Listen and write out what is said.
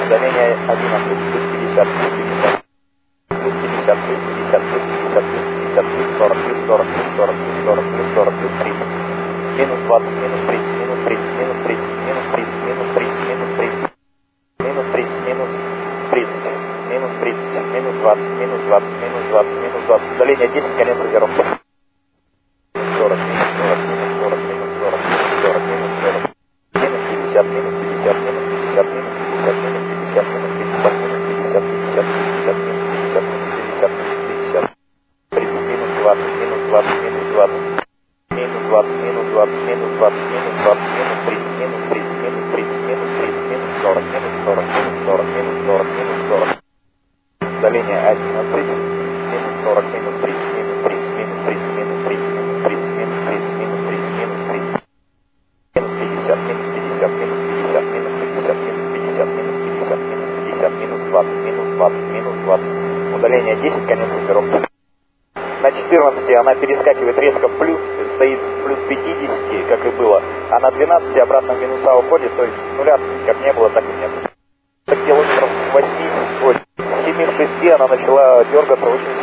Удаление 11, плюс 50, плюс 50. Плюс 50, плюс 50, плюс 50, плюс 50, плюс 40, плюс 40, плюс 40, плюс 40, плюс 40, плюс 30. Минус 20, минус 30, минус 30, минус 30, минус 30, минус 30, минус 30. Минус 30, минус 30, минус 30, минус 20, минус 20, минус 20, минус 20. Удаление 10, конец развернуты. 40, минус 40, минус 40, минус 40, минус 40, минус 40. Минус 50, минус 50, минус 50, минус 50, минус 50, минус 50, минус 50, 50, 50, минус 50, минус 50, минус 50. 30, минус 20, минус 20, минус 20. Минус 20, минус 20, минус 20, минус 20, минус 30, минус 30, минус 30, минус 30, минус 40, минус 40, минус 40, минус 40, минус 40. Удаление 11, минус 40, минус 30, минус 30, минус 30, минус 30, минус 30, минус 30, минус 30, минус 30. Минус 50, минус 50, минус 50, минус 50, минус 50, минус 50, минус 50, минус 20, минус 20, минус 20. Удаление 10, конец группировки. На 14 она перескакивает резко в плюс, стоит плюс 50, как и было, а на 12 обратно в минуса уходит, то есть нуля как не было, так и нет. Километров 7-6 она начала дергаться очень